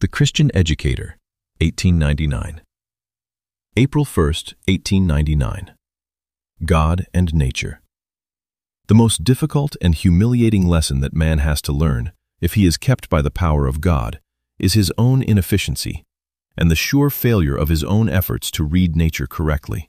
The Christian Educator, 1899. April 1st, 1899. God and Nature. The most difficult and humiliating lesson that man has to learn, if he is kept by the power of God, is his own inefficiency and the sure failure of his own efforts to read nature correctly.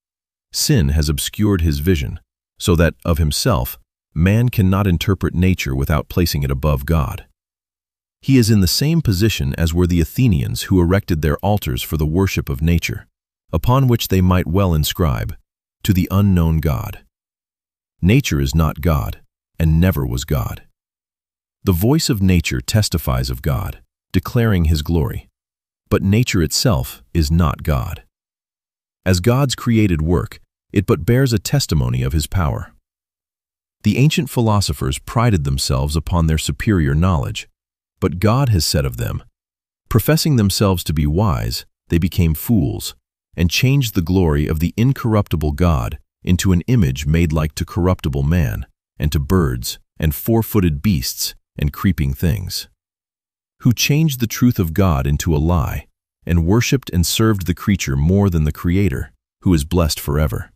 Sin has obscured his vision, so that, of himself, man cannot interpret nature without placing it above God. He is in the same position as were the Athenians who erected their altars for the worship of nature, upon which they might well inscribe, "To the unknown God." Nature is not God, and never was God. The voice of nature testifies of God, declaring his glory, but nature itself is not God. As God's created work, it but bears a testimony of his power. The ancient philosophers prided themselves upon their superior knowledge, but God has said of them, "Professing themselves to be wise, they became fools, and changed the glory of the incorruptible God into an image made like to corruptible man, and to birds, and four-footed beasts, and creeping things," who changed the truth of God into a lie, and worshipped and served the creature more than the Creator, who is blessed forever.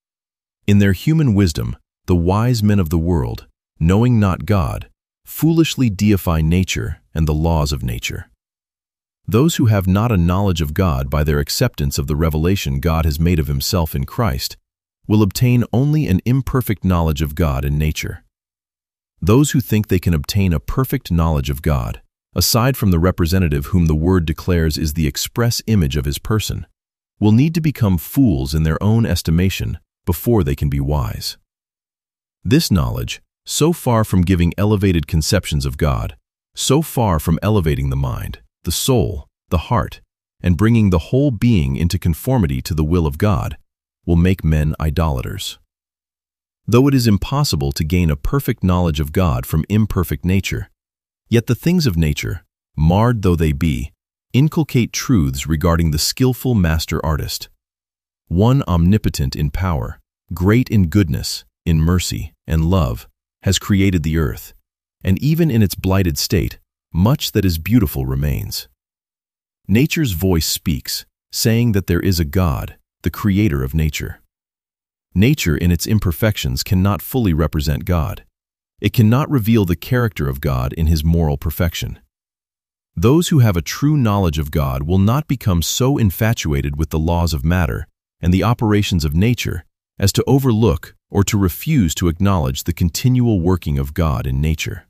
In their human wisdom, the wise men of the world, knowing not God, foolishly deify nature and the laws of nature. Those who have not a knowledge of God by their acceptance of the revelation God has made of himself in Christ will obtain only an imperfect knowledge of God and nature. Those who think they can obtain a perfect knowledge of God, aside from the representative whom the Word declares is the express image of his person, will need to become fools in their own estimation before they can be wise. This knowledge, so far from giving elevated conceptions of God, so far from elevating the mind, the soul, the heart, and bringing the whole being into conformity to the will of God, will make men idolaters. Though it is impossible to gain a perfect knowledge of God from imperfect nature, yet the things of nature, marred though they be, inculcate truths regarding the skillful master artist. One omnipotent in power, great in goodness, in mercy, and love, has created the earth, and even in its blighted state, much that is beautiful remains. Nature's voice speaks, saying that there is a God, the creator of nature. Nature in its imperfections cannot fully represent God. It cannot reveal the character of God in his moral perfection. Those who have a true knowledge of God will not become so infatuated with the laws of matter and the operations of nature as to overlook or to refuse to acknowledge the continual working of God in nature.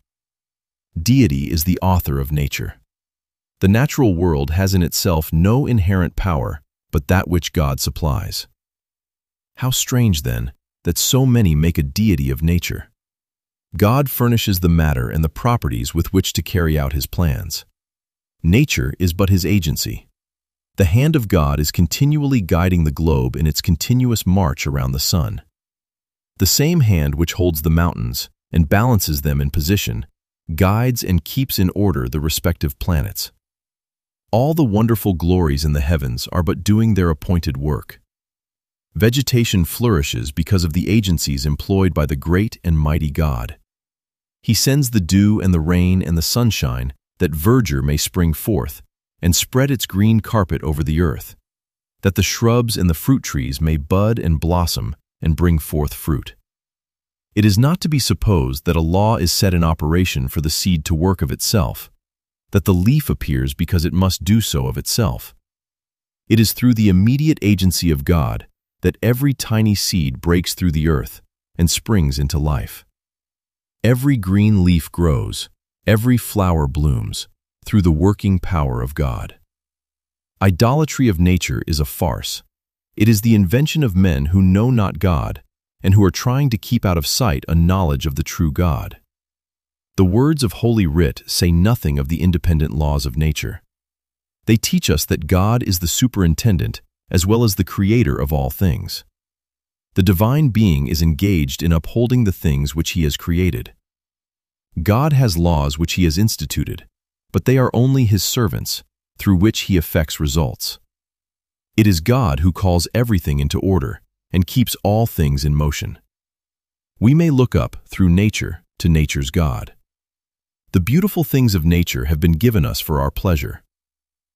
Deity is the author of nature. The natural world has in itself no inherent power but that which God supplies. How strange, then, that so many make a deity of nature. God furnishes the matter and the properties with which to carry out his plans. Nature is but his agency. The hand of God is continually guiding the globe in its continuous march around the sun. The same hand which holds the mountains and balances them in position guides and keeps in order the respective planets. All the wonderful glories in the heavens are but doing their appointed work. Vegetation flourishes because of the agencies employed by the great and mighty God. He sends the dew and the rain and the sunshine that verdure may spring forth and spread its green carpet over the earth, that the shrubs and the fruit trees may bud and blossom and bring forth fruit. It is not to be supposed that a law is set in operation for the seed to work of itself, that the leaf appears because it must do so of itself. It is through the immediate agency of God that every tiny seed breaks through the earth and springs into life. Every green leaf grows, every flower blooms, through the working power of God. Idolatry of nature is a farce. It is the invention of men who know not God and who are trying to keep out of sight a knowledge of the true God. The words of Holy Writ say nothing of the independent laws of nature. They teach us that God is the superintendent as well as the creator of all things. The divine being is engaged in upholding the things which he has created. God has laws which he has instituted, but they are only his servants, through which he effects results. It is God who calls everything into order and keeps all things in motion. We may look up through nature to nature's God. The beautiful things of nature have been given us for our pleasure,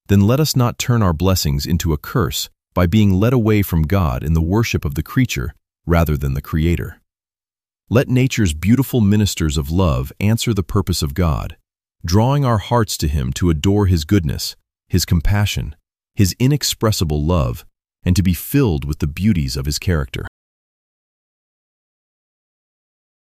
then let us not turn our blessings into a curse by being led away from God in the worship of the creature rather than the Creator. Let nature's beautiful ministers of love answer the purpose of God, drawing our hearts to Him to adore His goodness, His compassion, His inexpressible love, and to be filled with the beauties of His character.